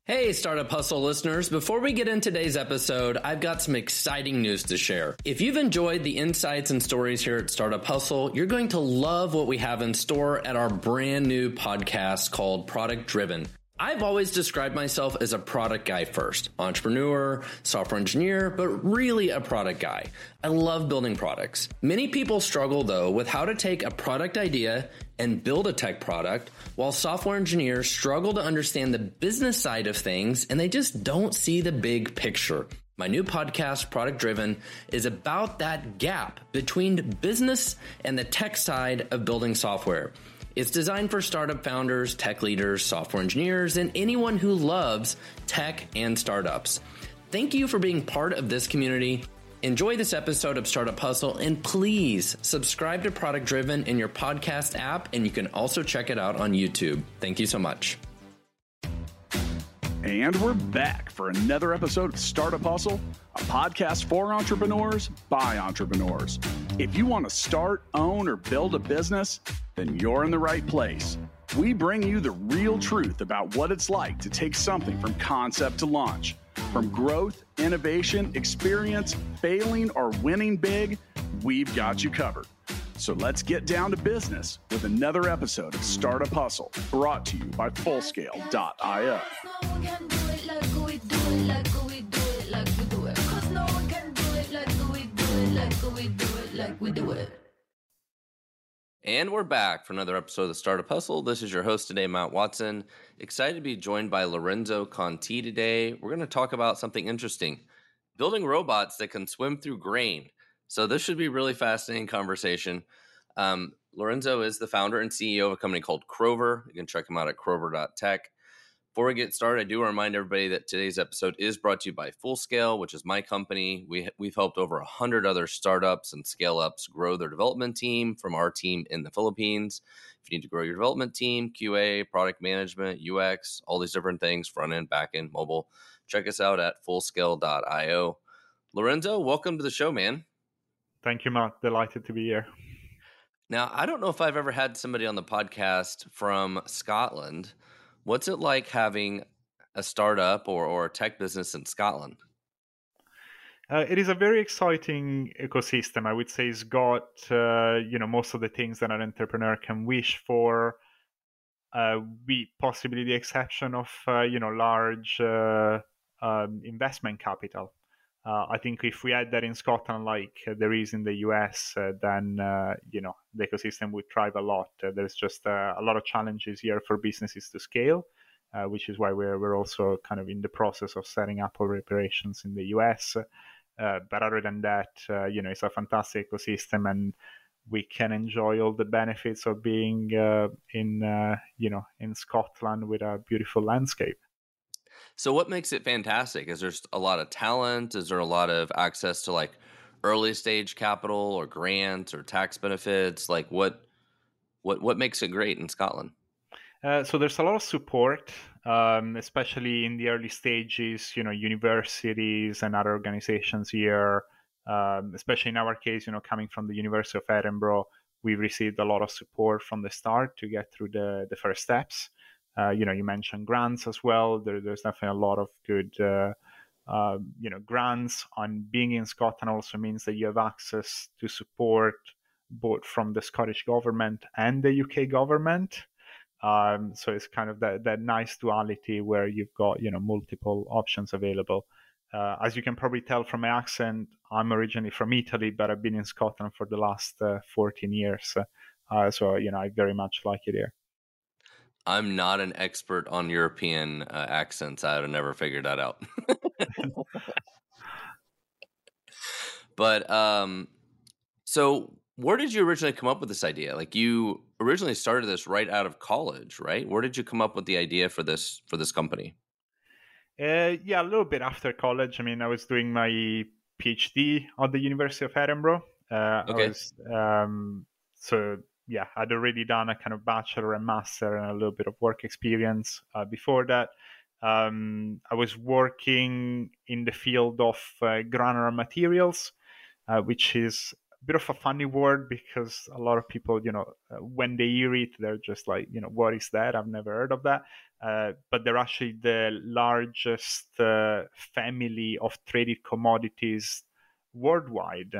Hey, Startup Hustle listeners. Before we get into today's episode, I've got some exciting news to share. If you've enjoyed the insights and stories here at Startup Hustle, you're going to love what we have in store at our brand new podcast called Product Driven. I've always described myself as a product guy first, entrepreneur, software engineer, but really a product guy. I love building products. Many people struggle though with how to take a product idea and build a tech product, while software engineers struggle to understand the business side of things and they just don't see the big picture. My new podcast, Product Driven, is about that gap between business and the tech side of building software. It's designed for startup founders, tech leaders, software engineers, and anyone who loves tech and startups. Thank you for being part of this community. Enjoy this episode of Startup Hustle, and please subscribe to Product Driven in your podcast app, and you can also check it out on YouTube. Thank you so much. And we're back for another episode of Startup Hustle, a podcast for entrepreneurs by entrepreneurs. If you want to start, own, or build a business, then you're in the right place. We bring you the real truth about what it's like to take something from concept to launch. From growth, innovation, experience, failing, or winning big, we've got you covered. So let's get down to business with another episode of Startup Hustle, brought to you by Fullscale.io. And we're back for another episode of the Startup Hustle. This is your host today, Matt Watson. Excited to be joined by Lorenzo Conti today. We're going to talk about something interesting, building robots that can swim through grain. So this should be a really fascinating conversation. Lorenzo is the founder and CEO of a company called Krover. You can check him out at krover.tech. Before we get started, I do want to remind everybody that today's episode is brought to you by Fullscale, which is my company. We've helped over 100 other startups and scale-ups grow their development team from our team in the Philippines. If you need to grow your development team, QA, product management, UX, all these different things, front-end, back-end, mobile, check us out at Fullscale.io. Lorenzo, welcome to the show, man. Thank you, Matt. Delighted to be here. Now, I don't know if I've ever had somebody on the podcast from Scotland. What's it like having a startup or a tech business in Scotland? It is a very exciting ecosystem. I would say it's got most of the things that an entrepreneur can wish for, with possibly the exception of large investment capital. I think if we had that in Scotland like there is in the US, then the ecosystem would thrive a lot. There's just a lot of challenges here for businesses to scale, which is why we're also kind of in the process of setting up our operations in the US. But other than that, it's a fantastic ecosystem, and we can enjoy all the benefits of being in Scotland with a beautiful landscape. So what makes it fantastic? Is there a lot of talent? Is there a lot of access to like early stage capital or grants or tax benefits? Like what makes it great in Scotland? So there's a lot of support, especially in the early stages, universities and other organizations here, especially in our case, coming from the University of Edinburgh, we received a lot of support from the start to get through the first steps. You mentioned grants as well. There's definitely a lot of good, grants. On being in Scotland also means that you have access to support both from the Scottish government and the UK government. So it's kind of that nice duality where you've got, multiple options available. As you can probably tell from my accent, I'm originally from Italy, but I've been in Scotland for the last 14 years. So I very much like it here. I'm not an expert on European accents. I would have never figured that out. But so where did you originally come up with this idea? Like you originally started this right out of college, right? Where did you come up with the idea for this company? A little bit after college. I mean, I was doing my PhD at the University of Edinburgh. Okay. I'd already done a kind of bachelor and master and a little bit of work experience before that. I was working in the field of granular materials, which is bit of a funny word because a lot of people, when they hear it, they're just like, what is that? I've never heard of that. But they're actually the largest family of traded commodities worldwide.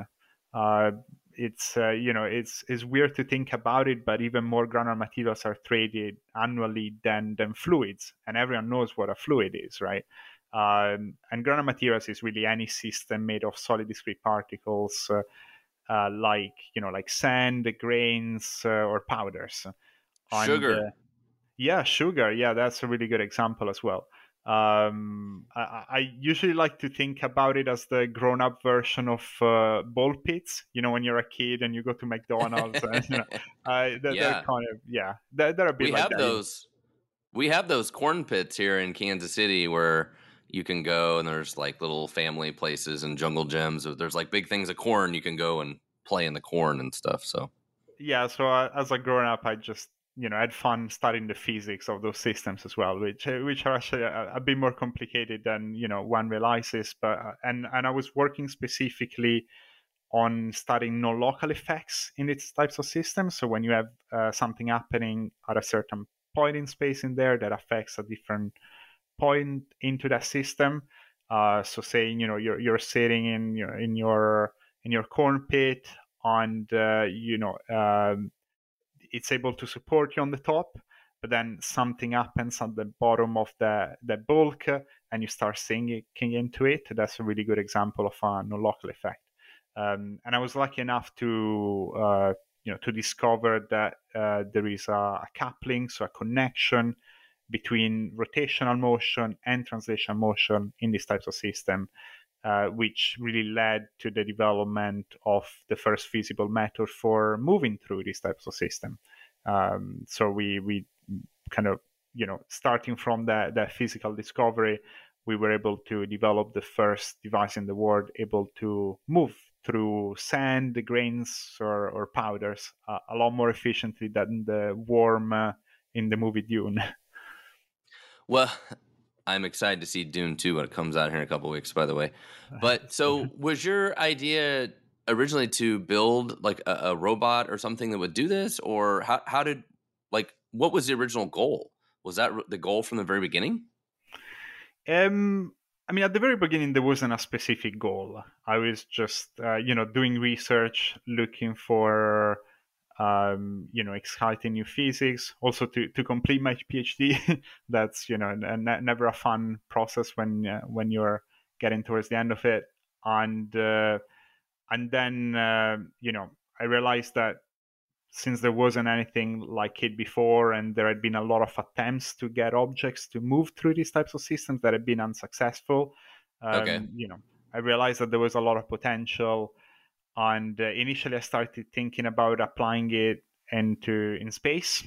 It's weird to think about it, but even more granular materials are traded annually than fluids, and everyone knows what a fluid is, right? And granular materials is really any system made of solid discrete particles, like sand, grains, or powders. Sugar. Sugar. Yeah, that's a really good example as well. I usually like to think about it as the grown-up version of ball pits. When you're a kid and you go to McDonald's, and they're kind of they're a bit like that. We have those corn pits here in Kansas City where you can go and there's like little family places and jungle gyms. There's like big things of corn. You can go and play in the corn and stuff. So as a grown-up, I just had fun studying the physics of those systems as well, which are actually a bit more complicated than one realizes. But and I was working specifically on studying non-local effects in these types of systems. So when you have something happening at a certain point in space in there that affects a different point into that system. So saying you're sitting in your corn pit and it's able to support you on the top, but then something happens at the bottom of the bulk and you start sinking into it. That's a really good example of a non-local effect. And I was lucky enough to discover that there is a coupling, so a connection between rotational motion and translational motion in these types of systems, which really led to the development of the first feasible method for moving through these types of systems. So we kind of, starting from the physical discovery, we were able to develop the first device in the world able to move through sand, grains, or powders a lot more efficiently than the worm in the movie Dune. Well, I'm excited to see Dune 2 when it comes out here in a couple of weeks, by the way. But so was your idea originally to build like a robot or something that would do this? Or what was the original goal? Was that the goal from the very beginning? At the very beginning, there wasn't a specific goal. I was just, doing research, looking for, exciting new physics. Also, to complete my PhD, that's never a fun process when you're getting towards the end of it. And then I realized that since there wasn't anything like it before, and there had been a lot of attempts to get objects to move through these types of systems that had been unsuccessful, I realized that there was a lot of potential. And initially, I started thinking about applying it in space.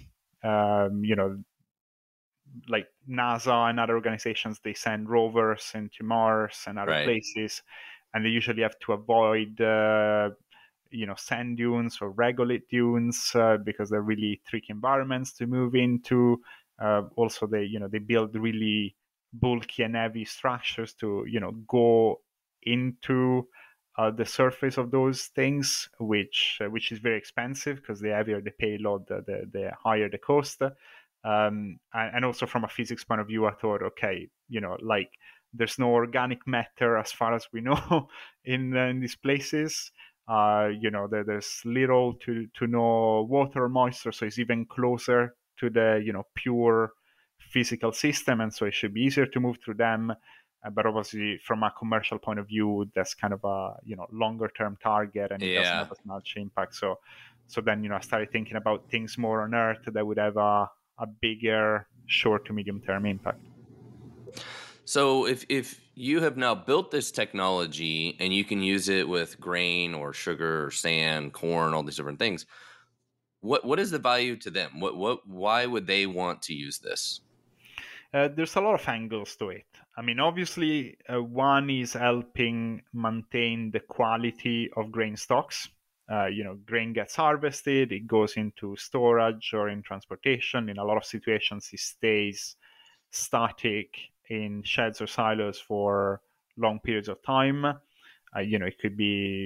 Like NASA and other organizations, they send rovers into Mars and other places, and they usually have to avoid sand dunes or regolith dunes because they're really tricky environments to move into. Also, they build really bulky and heavy structures to go into the surface of those things, which is very expensive because the heavier the payload, the higher the cost. And also from a physics point of view, I thought, okay, there's no organic matter as far as we know in these places. There's little to no water or moisture, so it's even closer to the pure physical system, and so it should be easier to move through them. But obviously, from a commercial point of view, that's kind of a longer term target, and it doesn't have as much impact. So then I started thinking about things more on Earth that would have a bigger short to medium term impact. So if you have now built this technology and you can use it with grain or sugar or sand, corn, all these different things, what is the value to them? Why would they want to use this? There's a lot of angles to it. Obviously, one is helping maintain the quality of grain stocks. Grain gets harvested, it goes into storage or in transportation. In a lot of situations, it stays static in sheds or silos for long periods of time. It could be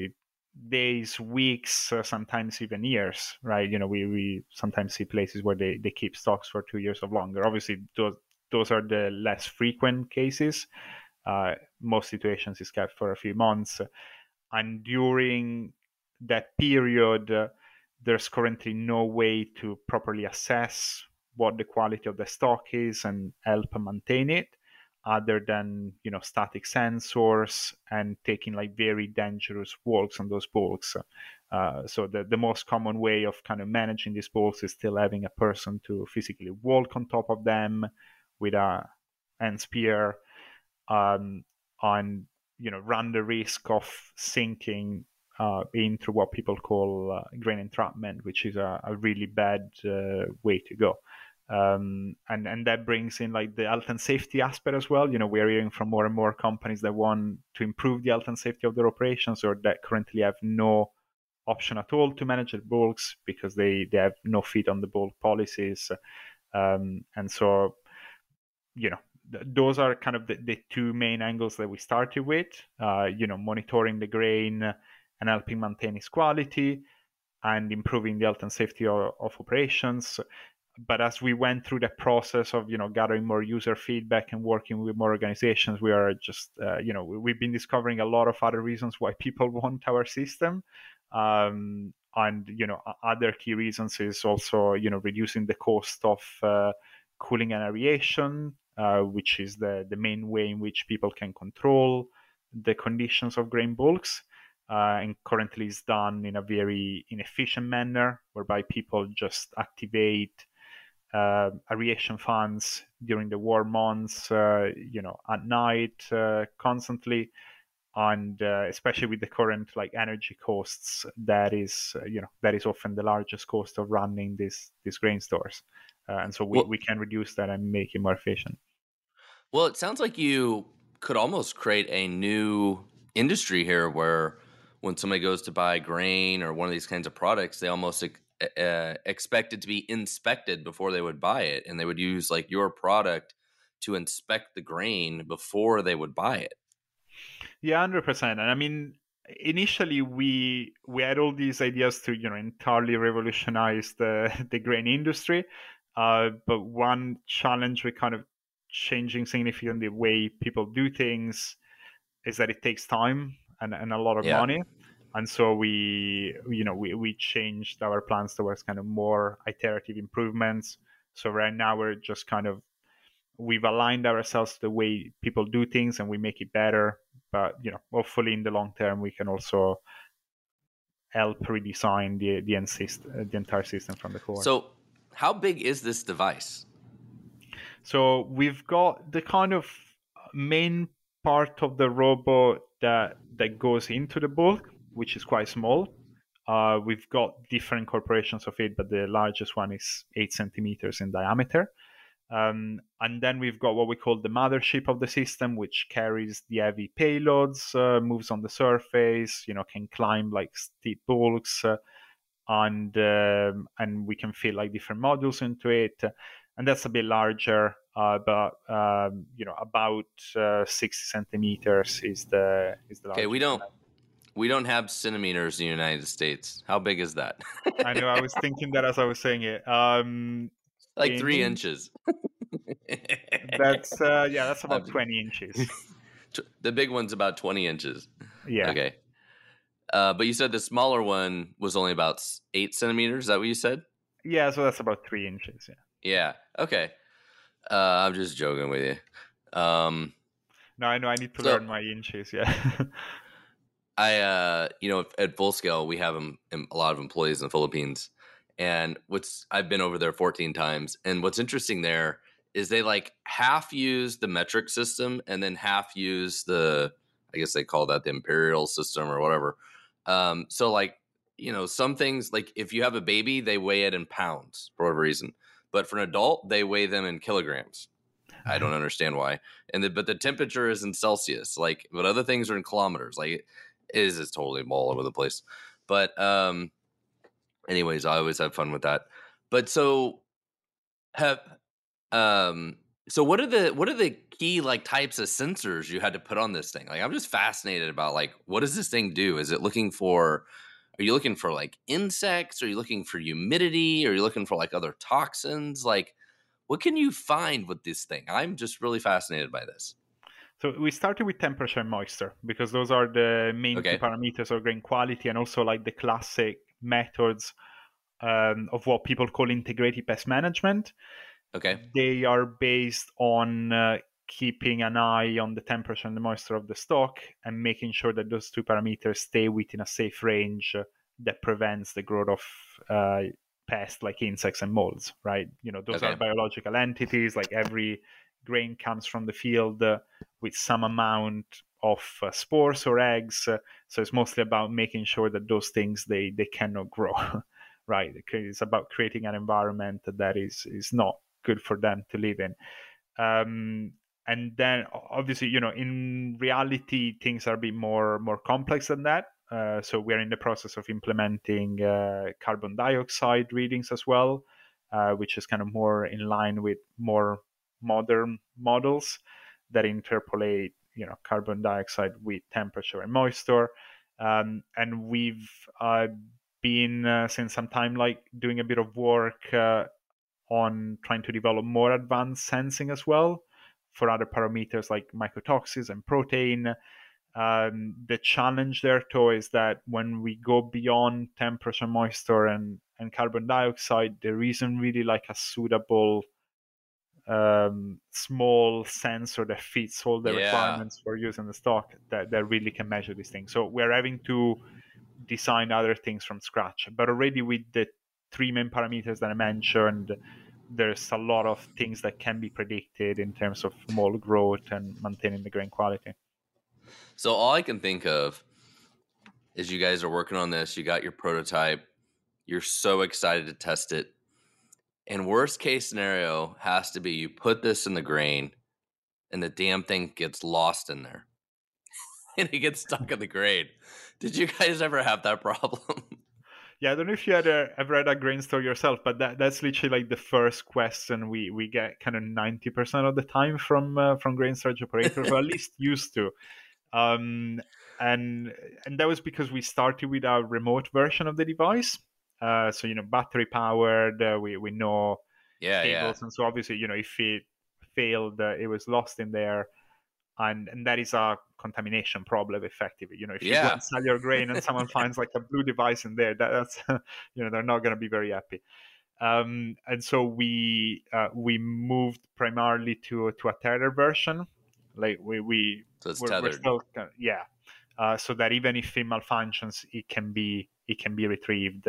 days, weeks, sometimes even years, right? We sometimes see places where they keep stocks for 2 years or longer. Obviously, those are the less frequent cases. Most situations is kept for a few months. And during that period, there's currently no way to properly assess what the quality of the stock is and help maintain it, other than static sensors and taking like very dangerous walks on those bulks. So the most common way of kind of managing these bulks is still having a person to physically walk on top of them with a hand spear, and run the risk of sinking into what people call grain entrapment, which is a really bad way to go. And that brings in like the health and safety aspect as well. We're hearing from more and more companies that want to improve the health and safety of their operations, or that currently have no option at all to manage their bulks because they have no feet on the bulk policies. And so, those are kind of the two main angles that we started with, monitoring the grain and helping maintain its quality and improving the health and safety of operations. But as we went through the process of, gathering more user feedback and working with more organizations, we are just, we've been discovering a lot of other reasons why people want our system. And, other key reasons is also, reducing the cost of cooling and aeration, which is the main way in which people can control the conditions of grain bulks. And currently is done in a very inefficient manner, whereby people just activate aeration fans during the warm months, at night, constantly. And especially with the current like energy costs, that is often the largest cost of running these grain stores. And so we can reduce that and make it more efficient. Well, it sounds like you could almost create a new industry here where when somebody goes to buy grain or one of these kinds of products, they almost expect it to be inspected before they would buy it. And they would use like your product to inspect the grain before they would buy it. Yeah, 100%. And I mean, initially we had all these ideas to entirely revolutionize the grain industry. But one challenge with kind of changing significantly the way people do things is that it takes time and a lot of money. And so we changed our plans towards kind of more iterative improvements. So right now we've aligned ourselves to the way people do things and we make it better. But hopefully in the long term we can also help redesign the entire system from the core. So how big is this device? So we've got the kind of main part of the robot that goes into the bulk, which is quite small. We've got different incorporations of it, but the largest one is 8 centimeters in diameter. And then we've got what we call the mothership of the system, which carries the heavy payloads, moves on the surface, can climb like steep bulks, and we can fit like different modules into it. And that's a bit larger, but about 60 centimeters is the largest. Okay, we don't have centimeters in the United States. How big is that? I know. I was thinking that as I was saying it. Like 3 inches. That's about 20 inches. The big one's about 20 inches. Yeah. Okay. But you said the smaller one was only about 8 centimeters. Is that what you said? Yeah, so that's about 3 inches. Yeah. Yeah. Okay. I'm just joking with you. No, I know. I need to learn my inches. Yeah. At Full Scale, we have a lot of employees in the Philippines, and I've been over there 14 times. And what's interesting there is they like half use the metric system and then half use I guess they call that the imperial system or whatever. So like, some things, like if you have a baby, they weigh it in pounds for whatever reason. But for an adult, they weigh them in kilograms. I don't understand why. But the temperature is in Celsius, but other things are in kilometers. Like it is totally all over the place. But anyways, I always have fun with that. But so So what are the key like types of sensors you had to put on this thing? Like I'm just fascinated about like what does this thing do? Are you looking for like insects? Are you looking for humidity? Are you looking for like other toxins? Like what can you find with this thing? I'm just really fascinated by this. So we started with temperature and moisture because those are the main two Okay. parameters of grain quality, and also like the classic methods of what people call integrated pest management. Okay. They are based on keeping an eye on the temperature and the moisture of the stock and making sure that those two parameters stay within a safe range that prevents the growth of pests like insects and molds, right? Those Okay. are biological entities. Like every grain comes from the field with some amount of spores or eggs. So it's mostly about making sure that those things, they cannot grow, right? It's about creating an environment that is not good for them to live in. And then obviously, in reality, things are a bit more complex than that. So we're in the process of implementing carbon dioxide readings as well, which is kind of more in line with more modern models that interpolate, carbon dioxide with temperature and moisture. And we've been since some time like doing a bit of work on trying to develop more advanced sensing as well for other parameters like mycotoxins and protein. The challenge there, too, is that when we go beyond temperature, moisture, and carbon dioxide, there isn't really like a suitable small sensor that fits all the Yeah. requirements for using the stock that really can measure these things. So we're having to design other things from scratch. But already with the three main parameters that I mentioned, there's a lot of things that can be predicted in terms of mold growth and maintaining the grain quality. So all I can think of is you guys are working on this, you got your prototype, you're so excited to test it. And worst case scenario has to be you put this in the grain and the damn thing gets lost in there and it gets stuck in the grain. Did you guys ever have that problem? Yeah, I don't know if you had ever had a grain store yourself, but that's literally like the first question we get kind of 90% of the time from grain storage operators, or at least used to. Um, and that was because we started with a remote version of the device. So battery powered. We know Yeah, yeah. cables, and so obviously if it failed, it was lost in there. And that is a contamination problem effectively. If you go Yeah. and sell your grain and someone finds like a blue device in there, that's they're not going to be very happy. And so we moved primarily to a tethered version. Like So it's we're tethered. still so that even if it malfunctions, it can be retrieved.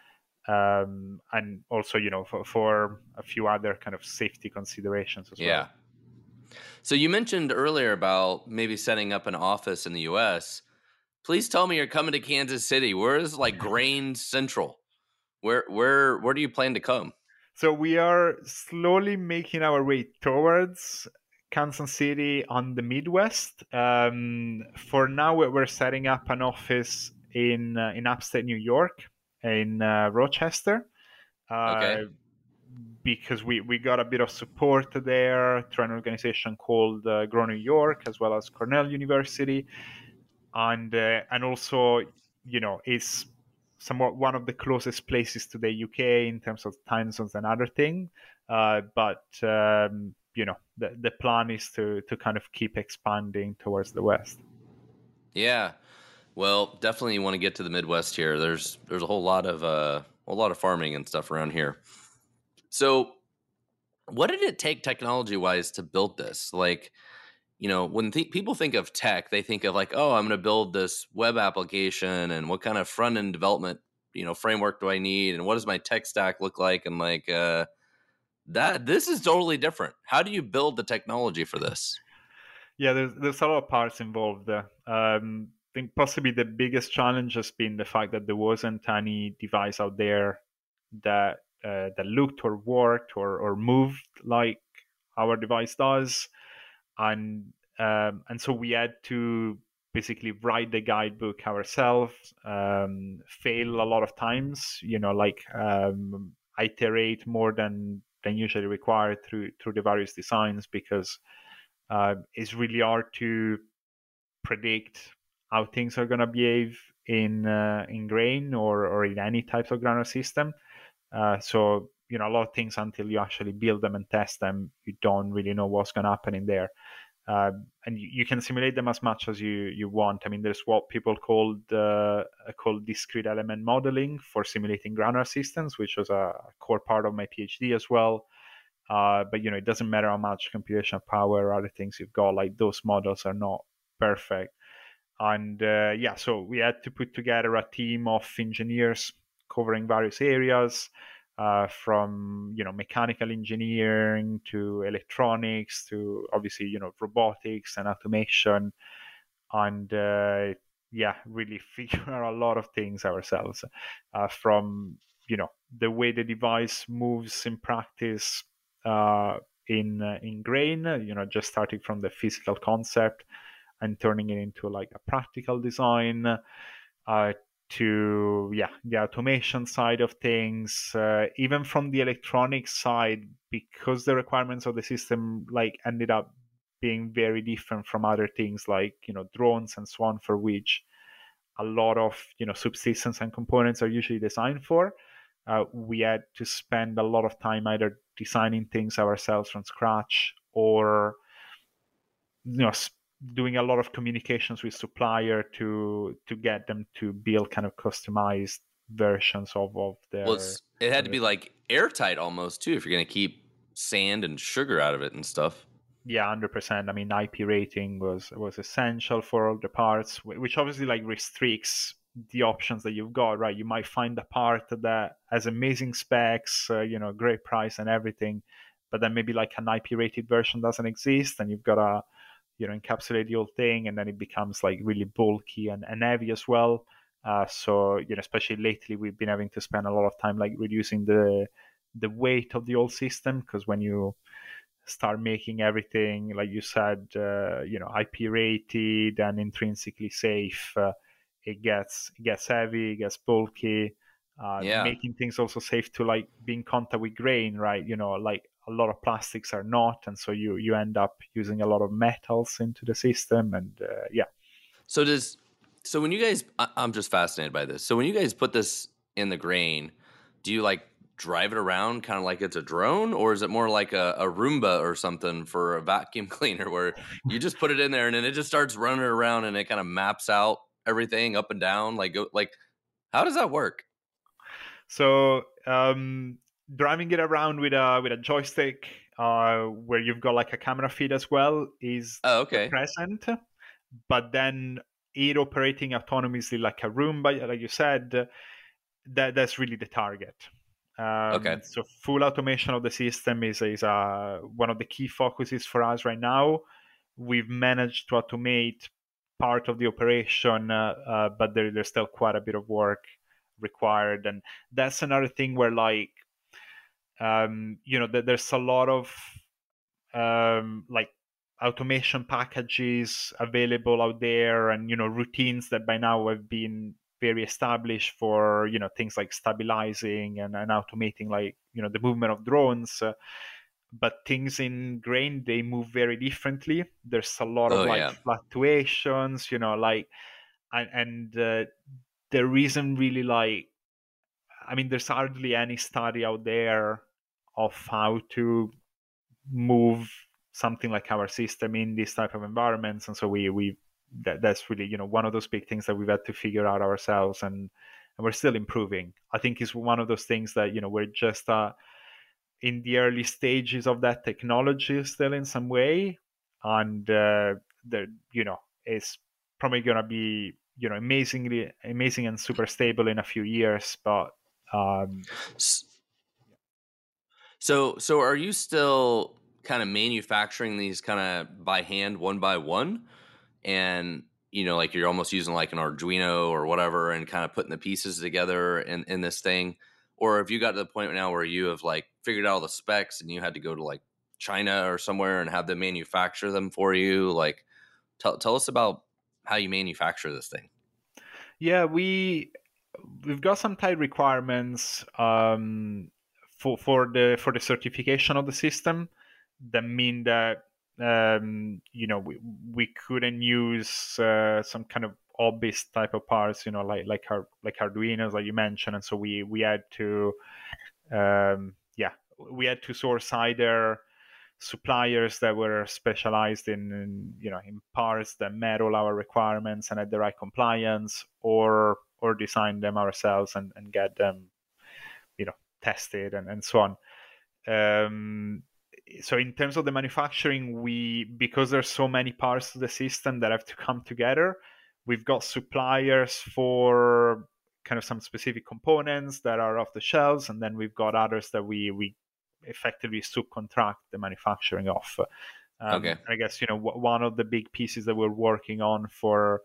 And also for a few other kind of safety considerations as well. Yeah. So you mentioned earlier about maybe setting up an office in the US. Please tell me you're coming to Kansas City. Where is like Grain Central? Where do you plan to come? So we are slowly making our way towards Kansas City on the Midwest. For now, we're setting up an office in upstate New York, in Rochester, Okay. because we got a bit of support there through an organization called Grow New York, as well as Cornell University, and also it's somewhat one of the closest places to the UK in terms of time zones and other things. But the plan is to kind of keep expanding towards the west. Yeah. Well, definitely you want to get to the Midwest here. There's a whole lot of farming and stuff around here. So, what did it take technology wise to build this? Like, when people think of tech, they think of like, oh, I'm going to build this web application, and what kind of front end development, framework do I need, and what does my tech stack look like, and like that. This is totally different. How do you build the technology for this? Yeah, there's a lot of parts involved. I think possibly the biggest challenge has been the fact that there wasn't any device out there that looked or worked or moved like our device does, and so we had to basically write the guidebook ourselves, fail a lot of times, iterate more than than usually required through the various designs, because it's really hard to predict how things are going to behave in grain or in any types of granular system. So a lot of things, until you actually build them and test them, you don't really know what's going to happen in there. And you can simulate them as much as you want. I mean, there's what people call discrete element modeling for simulating granular systems, which was a core part of my PhD as well. But it doesn't matter how much computational power or other things you've got, like those models are not perfect. And so we had to put together a team of engineers covering various areas, from mechanical engineering to electronics to obviously robotics and automation, and really figure out a lot of things ourselves, from the way the device moves in practice in grain, just starting from the physical concept and turning it into like a practical design, to the automation side of things, even from the electronics side, because the requirements of the system like ended up being very different from other things like drones and so on, for which a lot of subsystems and components are usually designed for. We had to spend a lot of time either designing things ourselves from scratch, or doing a lot of communications with supplier to get them to build kind of customized versions of their. Well, it had to be like airtight almost too, if you're going to keep sand and sugar out of it and stuff. Yeah, 100%. I mean, IP rating was essential for all the parts, which obviously like restricts the options that you've got, right? You might find a part that has amazing specs, great price and everything, but then maybe like an IP rated version doesn't exist, and you've got to encapsulate the whole thing, and then it becomes like really bulky and heavy as well. So especially lately, we've been having to spend a lot of time like reducing the weight of the whole system, because when you start making everything, like you said, IP rated and intrinsically safe, it gets heavy, it gets bulky. Making things also safe to like be in contact with grain, right? Like a lot of plastics are not, and so you end up using a lot of metals into the system, and So when you guys, I'm just fascinated by this. So when you guys put this in the grain, do you like drive it around kind of like it's a drone, or is it more like a Roomba or something for a vacuum cleaner, where you just put it in there and then it just starts running around and it kind of maps out everything up and down? Like how does that work? So driving it around with a joystick, where you've got like a camera feed as well, is present, but then it operating autonomously like a Roomba, like you said, that's really the target. So full automation of the system is one of the key focuses for us right now. We've managed to automate part of the operation, but there's still quite a bit of work required, and that's another thing where like there's a lot of like automation packages available out there, and routines that by now have been very established for things like stabilizing and automating like the movement of drones, but things in grain, they move very differently. There's a lot of fluctuations, like and there isn't really like, I mean, there's hardly any study out there of how to move something like our system in this type of environments, and so that's really one of those big things that we've had to figure out ourselves, and we're still improving. I think it's one of those things that we're just in the early stages of that technology still in some way, and it's probably going to be amazing and super stable in a few years, but so are you still kind of manufacturing these kind of by hand, one by one, and like you're almost using like an Arduino or whatever and kind of putting the pieces together in this thing? Or have you got to the point now where you have like figured out all the specs and you had to go to like China or somewhere and have them manufacture them for you? Like tell us about how you manufacture this thing. Yeah, we've got some tight requirements for the certification of the system, that mean that we couldn't use some kind of hobbyist type of parts, like Arduinos, like you mentioned, and so we had to we had to source either suppliers that were specialized in parts that met all our requirements and had the right compliance, or design them ourselves and get them tested and so on. So in terms of the manufacturing, because there's so many parts to the system that have to come together, we've got suppliers for kind of some specific components that are off the shelves, and then we've got others that we effectively subcontract the manufacturing of. Okay. I guess one of the big pieces that we're working on for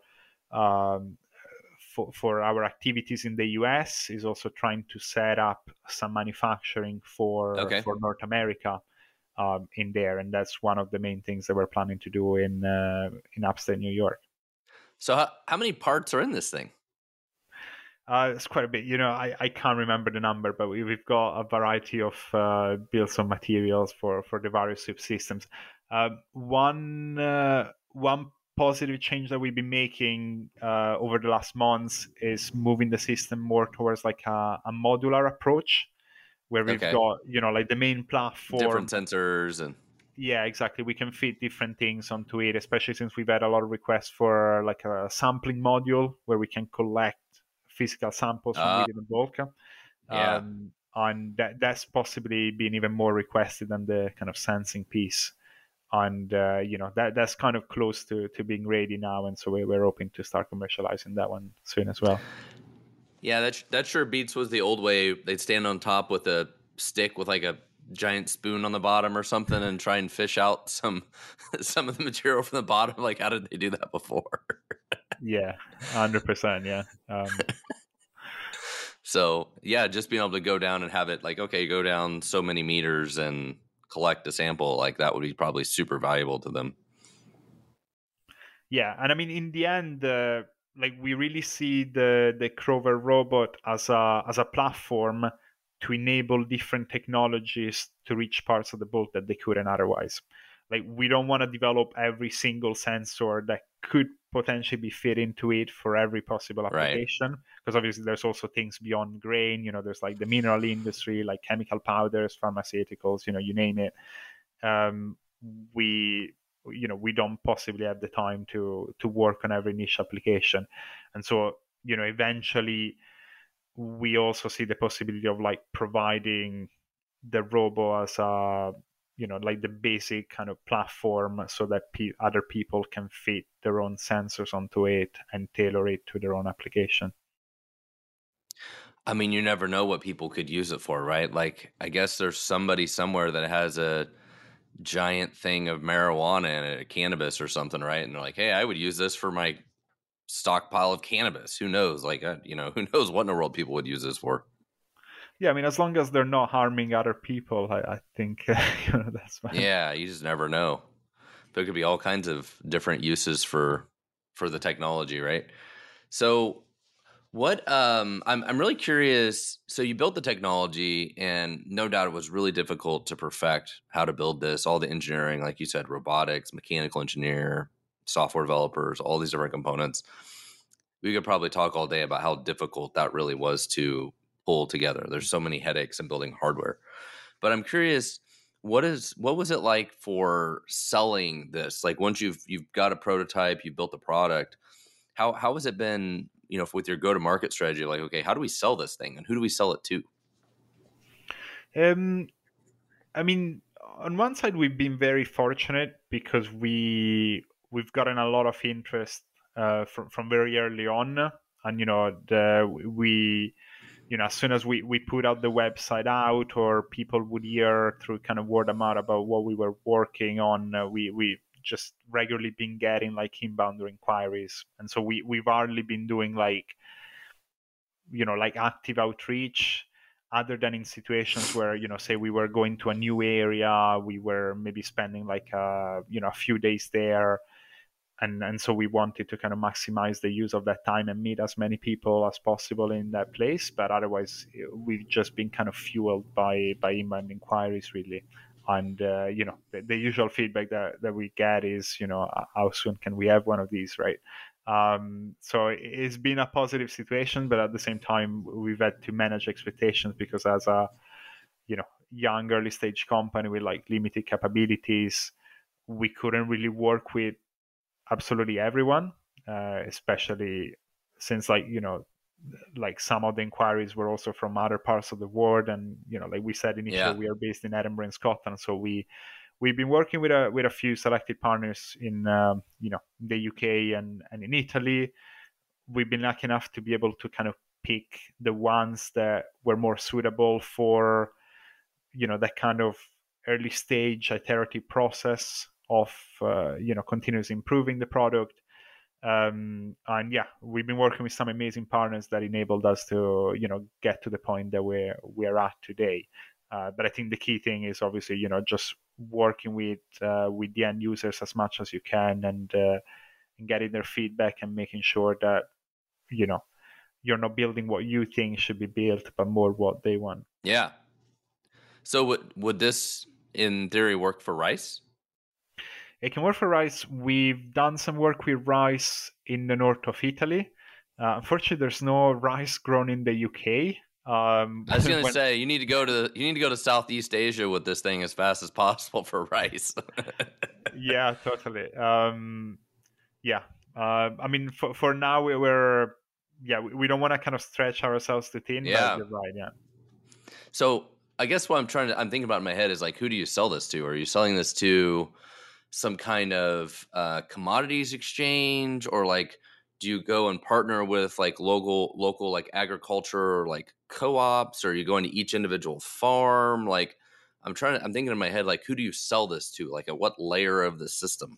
our activities in the US is also trying to set up some manufacturing for North America in there, and that's one of the main things that we're planning to do in upstate New York. So how many parts are in this thing? It's quite a bit. I can't remember the number, but we've got a variety of bills of materials for the various subsystems. One positive change that we've been making over the last months is moving the system more towards like a modular approach, where we've got like the main platform, different sensors, and yeah, exactly. We can fit different things onto it, especially since we've had a lot of requests for like a sampling module where we can collect physical samples from within the bulk. And that's possibly been even more requested than the kind of sensing piece. And that's kind of close to being ready now, and so we're hoping to start commercializing that one soon as well. Yeah, that sure beats was the old way. They'd stand on top with a stick with like a giant spoon on the bottom or something and try and fish out some of the material from the bottom. Like, how did they do that before? Yeah, 100%. Yeah. So yeah, just being able to go down and have it like, okay, go down so many meters and collect a sample, like that would be probably super valuable to them. Yeah, and I mean, in the end, like we really see the Crover robot as a platform to enable different technologies to reach parts of the boat that they couldn't otherwise. Like, we don't want to develop every single sensor that could potentially be fit into it for every possible application, because obviously there's also things beyond grain. There's like the mineral industry, like chemical powders, pharmaceuticals, you name it. We don't possibly have the time to work on every niche application, and so eventually we also see the possibility of like providing the robo as a like the basic kind of platform, so that other people can fit their own sensors onto it and tailor it to their own application. I mean, you never know what people could use it for, right? Like, I guess there's somebody somewhere that has a giant thing of marijuana in it, cannabis or something, right? And they're like, hey, I would use this for my stockpile of cannabis. Who knows? Like, who knows what in the world people would use this for? Yeah, I mean, as long as they're not harming other people, I think that's fine. Yeah, you just never know. There could be all kinds of different uses for the technology, right? So what I'm really curious. So you built the technology, and no doubt it was really difficult to perfect how to build this, all the engineering, like you said, robotics, mechanical engineer, software developers, all these different components. We could probably talk all day about how difficult that really was to pull together. There's so many headaches in building hardware. But I'm curious, what was it like for selling this? Like, once you've got a prototype, you built the product, how has it been, with your go-to-market strategy? Like, okay, how do we sell this thing, and who do we sell it to? I mean, on one side, we've been very fortunate because we've gotten a lot of interest from very early on, and we as soon as we put out the website out, or people would hear through kind of word of mouth about what we were working on, we just regularly been getting like inbound inquiries. And so we've hardly been doing like active outreach, other than in situations where say we were going to a new area, we were maybe spending like a few days there, and so we wanted to kind of maximize the use of that time and meet as many people as possible in that place. But otherwise, we've just been kind of fueled by inbound inquiries, really. And the usual feedback that we get is, how soon can we have one of these, right? So it's been a positive situation, but at the same time, we've had to manage expectations, because as a young early stage company with like limited capabilities, we couldn't really work with absolutely everyone, especially since like some of the inquiries were also from other parts of the world. And like we said initially, we are based in Edinburgh, in Scotland, so we've been working with a few selected partners in the UK and in Italy. We've been lucky enough to be able to kind of pick the ones that were more suitable for that kind of early stage iterative process of continuously improving the product. And yeah, we've been working with some amazing partners that enabled us to get to the point that we're at today. But I think the key thing is obviously just working with the end users as much as you can, and getting their feedback and making sure that you're not building what you think should be built, but more what they want. Yeah. So would this, in theory, work for rice? It can work for rice. We've done some work with rice in the north of Italy. Unfortunately, there's no rice grown in the UK. I was going to say you need to go to Southeast Asia with this thing as fast as possible for rice. Yeah, totally. I mean, for now we don't want to kind of stretch ourselves too thin. Yeah, but you're right. Yeah. So I guess what I'm thinking about in my head is like, who do you sell this to? Are you selling this to some kind of commodities exchange, or like, do you go and partner with like local like agriculture or like co-ops, or are you going to each individual farm? Like, I'm thinking in my head, like, who do you sell this to? Like, at what layer of the system?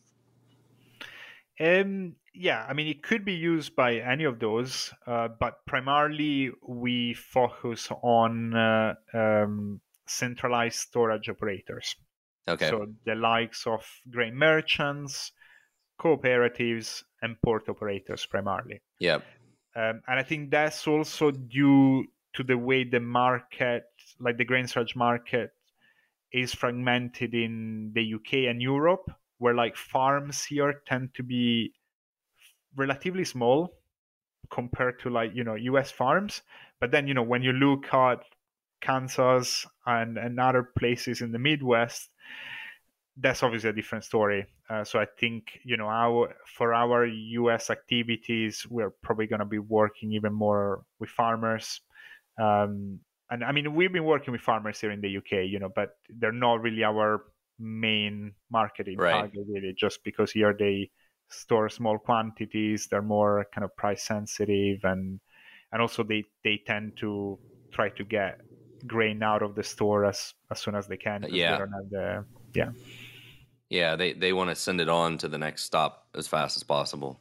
Yeah, I mean, it could be used by any of those, but primarily we focus on centralized storage operators. Okay. So the likes of grain merchants, cooperatives, and port operators primarily. Yeah. And I think that's also due to the way the market, like the grain storage market, is fragmented in the UK and Europe, where like farms here tend to be relatively small compared to like US farms. But then when you look at Kansas and other places in the Midwest, that's obviously a different story. So I think for our US activities, we're probably going to be working even more with farmers. And I mean, we've been working with farmers here in the UK, but they're not really our main marketing target, really, just because here they store small quantities. They're more kind of price sensitive, and also they tend to try to get grain out of the store as soon as they can. Yeah. They don't have the Yeah, they want to send it on to the next stop as fast as possible.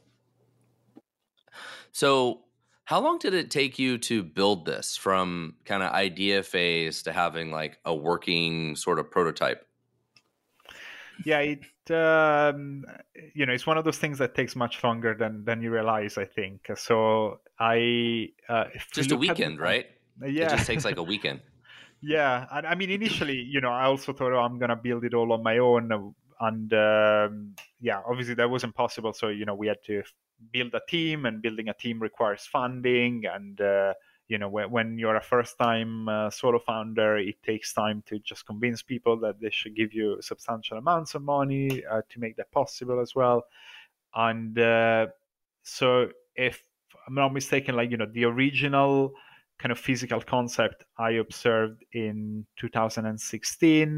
So how long did it take you to build this from kind of idea phase to having like a working sort of prototype? Yeah, it's one of those things that takes much longer than you realize, I think. So just a weekend, right? Yeah, it just takes like a weekend. Yeah, and I mean, initially, I also thought, I'm gonna build it all on my own, and yeah, obviously that wasn't possible. So we had to build a team, and building a team requires funding, and when you're a first-time solo founder, it takes time to just convince people that they should give you substantial amounts of money to make that possible as well. And so, if I'm not mistaken, like the original kind of physical concept I observed in 2016.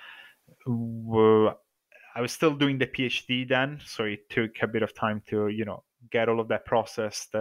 I was still doing the PhD then, so it took a bit of time to get all of that processed.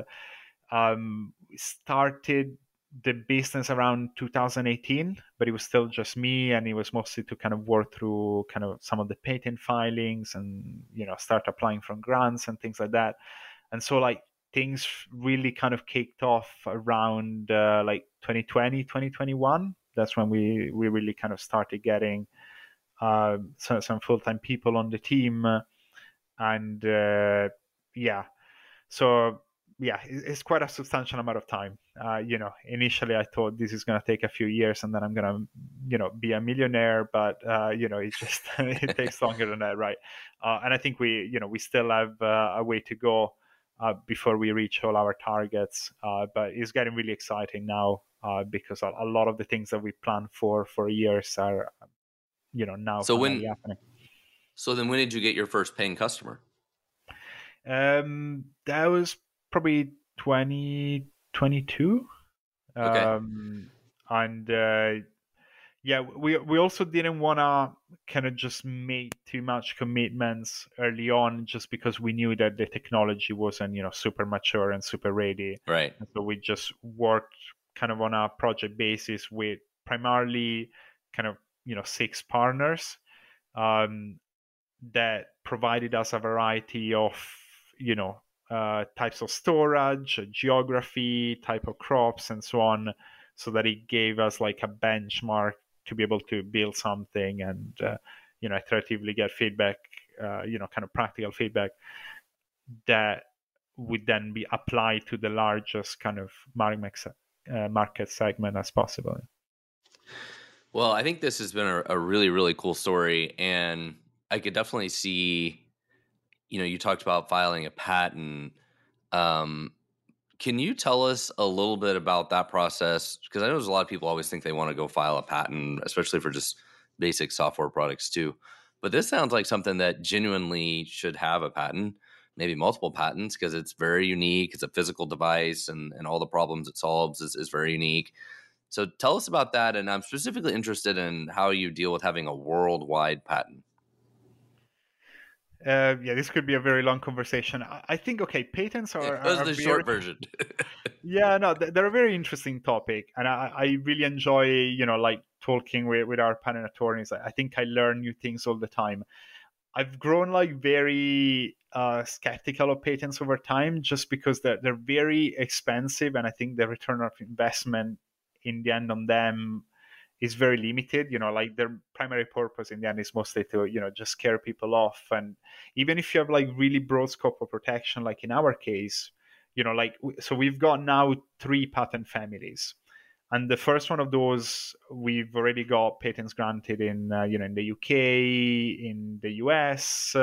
Started the business around 2018, but it was still just me, and it was mostly to kind of work through kind of some of the patent filings and start applying for grants and things like that. And so like things really kind of kicked off around like 2020, 2021. That's when we really kind of started getting some full-time people on the team. And yeah, so yeah, it's quite a substantial amount of time. Initially I thought this is going to take a few years and then I'm going to, be a millionaire, but it just it takes longer than that, right? And I think we still have a way to go before we reach all our targets. But it's getting really exciting now because a lot of the things that we planned for years are, now finally happening. So then when did you get your first paying customer? That was probably 2022. Okay. And yeah, we also didn't want to kind of just make too much commitments early on, just because we knew that the technology wasn't, super mature and super ready. Right. And so we just worked kind of on a project basis with primarily kind of, 6 partners that provided us a variety of, types of storage, geography, type of crops, and so on, so that it gave us like a benchmark to be able to build something and, iteratively get feedback, kind of practical feedback that would then be applied to the largest kind of market segment as possible. Well, I think this has been a really, really cool story. And I could definitely see, you talked about filing a patent. Can you tell us a little bit about that process? Because I know there's a lot of people always think they want to go file a patent, especially for just basic software products too. But this sounds like something that genuinely should have a patent, maybe multiple patents, because it's very unique. It's a physical device, and all the problems it solves is very unique. So tell us about that. And I'm specifically interested in how you deal with having a worldwide patent. Yeah, this could be a very long conversation. I think, okay, patents are... That was the short version. Yeah, no, they're a very interesting topic. And I really enjoy, like talking with our patent attorneys. I think I learn new things all the time. I've grown like very skeptical of patents over time, just because they're very expensive. And I think the return of investment in the end on them is very limited. Like their primary purpose in the end is mostly to, just scare people off. And even if you have like really broad scope of protection, like in our case, so we've got now 3 patent families. And the first one of those, we've already got patents granted in, in the UK, in the US,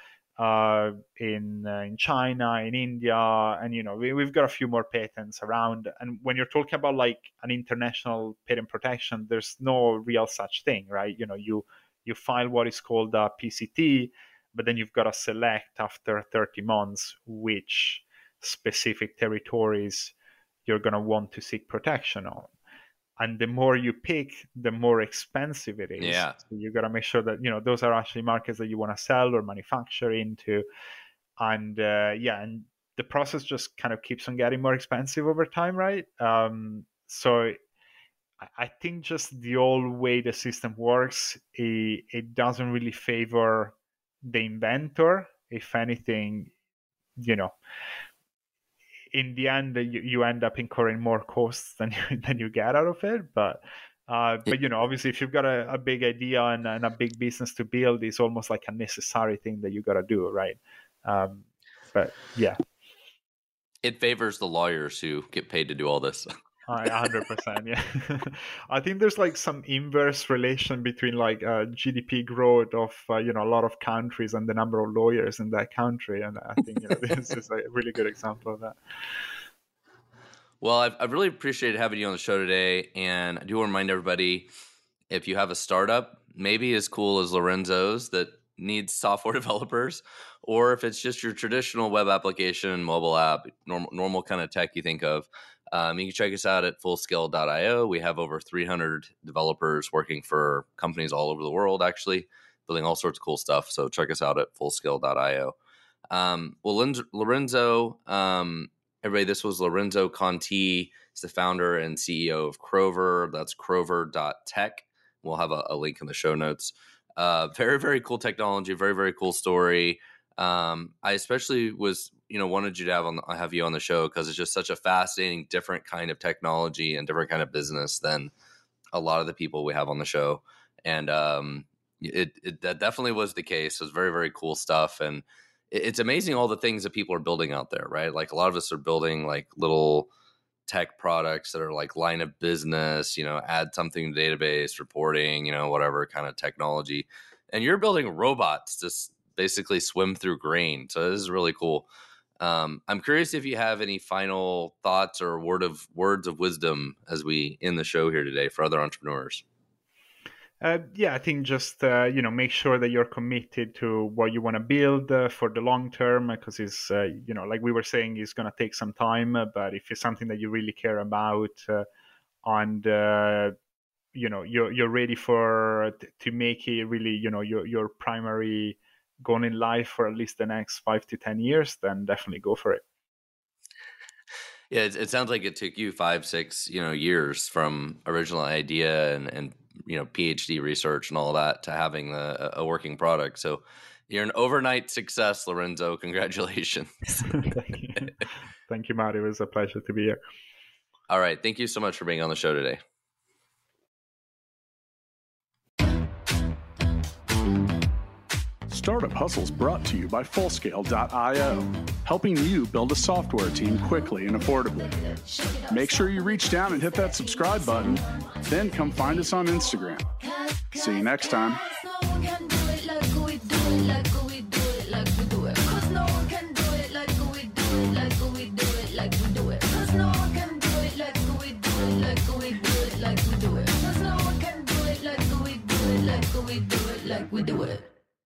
in China, in India, and we've got a few more patents around. And when you're talking about like an international patent protection, there's no real such thing, right? You file what is called a PCT, but then you've got to select after 30 months which specific territories you're going to want to seek protection on. And the more you pick, the more expensive it is. Yeah. So you got to make sure that, those are actually markets that you want to sell or manufacture into. And and the process just kind of keeps on getting more expensive over time, right? So I think just the old way the system works, it doesn't really favor the inventor. If anything, in the end, you end up incurring more costs than you get out of it. But obviously, if you've got a big idea and a big business to build, it's almost like a necessary thing that you got to do, right? But yeah, it favors the lawyers who get paid to do all this. 100%. Yeah, I think there's like some inverse relation between like GDP growth of a lot of countries and the number of lawyers in that country, and I think this is a really good example of that. Well, I've really appreciated having you on the show today, and I do want to remind everybody, if you have a startup, maybe as cool as Lorenzo's that needs software developers, or if it's just your traditional web application, mobile app, normal kind of tech you think of, you can check us out at fullscale.io. We have over 300 developers working for companies all over the world, actually, building all sorts of cool stuff. So check us out at fullscale.io. Well, Lorenzo, everybody, this was Lorenzo Conti. He's the founder and CEO of Crover. That's crover.tech. We'll have a link in the show notes. Very, very cool technology. Very, very cool story. I especially wanted you to have you on the show because it's just such a fascinating, different kind of technology and different kind of business than a lot of the people we have on the show. And that definitely was the case. It was very, very cool stuff. And it's amazing all the things that people are building out there, right? Like a lot of us are building like little tech products that are like line of business, add something to database, reporting, whatever kind of technology. And you're building robots to basically swim through grain. So this is really cool. I'm curious if you have any final thoughts or words of wisdom as we end the show here today for other entrepreneurs. I think just make sure that you're committed to what you want to build for the long term, because it's like we were saying, it's going to take some time. But if it's something that you really care about, and you're ready to make it really your primary goal in life for at least the next 5 to 10 years, then definitely go for it. Yeah, it sounds like it took you 5-6 years from original idea and PhD research and all that to having a working product. So you're an overnight success, Lorenzo. Congratulations. Thank you, Matt. It was a pleasure to be here. All right. Thank you so much for being on the show today. Startup Hustles brought to you by Fullscale.io, helping you build a software team quickly and affordably. Make sure you reach down and hit that subscribe button, then come find us on Instagram. See you next time. We do it.